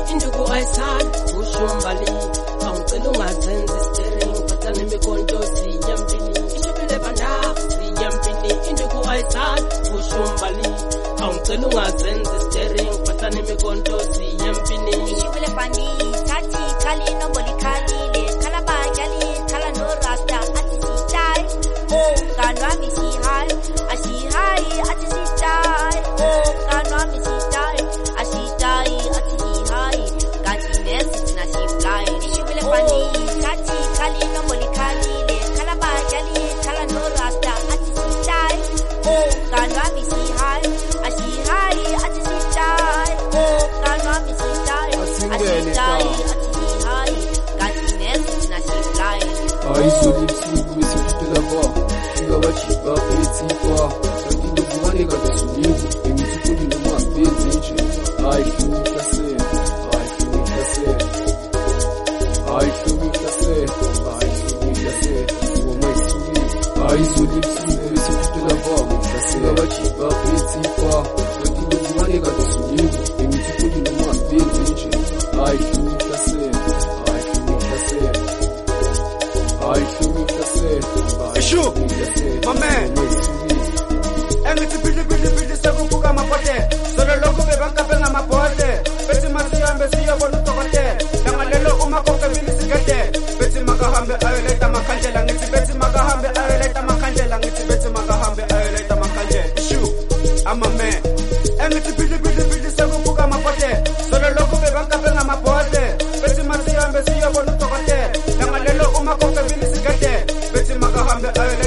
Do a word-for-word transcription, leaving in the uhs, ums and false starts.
induku ayisana ushumbali awucela ungazenzi steering phathana imikhonto siyempini ishubile banda siyempini induku ayisana ushumbali awucela ungazenzi steering phathana imikhonto siyempini ishubile bandi tati kali nomboli kali le kala bajali kala no rasta ati sitai oh kanwa mi si hai asi hai ati sitai oh kanwa mi si tai asi tai ati si hai kati nesi na si fly ishubile bandi tati kali nomboli kali le kala bajali kala no rasta ati sitai oh kanwa mi si hai asi hai ati sitai oh kanwa mi si tai asi tai Aizoli msugu isifute lava Kinga wachiba peti kwa Kandindo kuhane kata sulivu Emitupudi no mapezi nche Ai fumi kase Ai fumi kase Ai fumi kase Ai fumi kase Uwa maisuli Aizoli msugu isifute lava Kinga wachiba peti kwa Kandindo kuhane kata sulivu Emitupudi no mapezi nche Ai fumi kase Ai fumi kase I feel me to say, Ishu, my man. And it's a pretty, pretty, pretty seven book on my body. So the local bank up in my body. Betty Masia and Bessia for the Tokote. Now a little Umako Village to get there. Betty Magahambe, I let them a candle and it's Betty Magahambe, I let them a candle and it's Betty Magahambe, I let them a candle. Ishu, I'm a man. And it's a pretty, pretty, pretty seven book on my body. So the local bank up in my body. Betty Masia and Bessia for the Tokote. Now a little Umako Village to get there. Betty Magahambe, I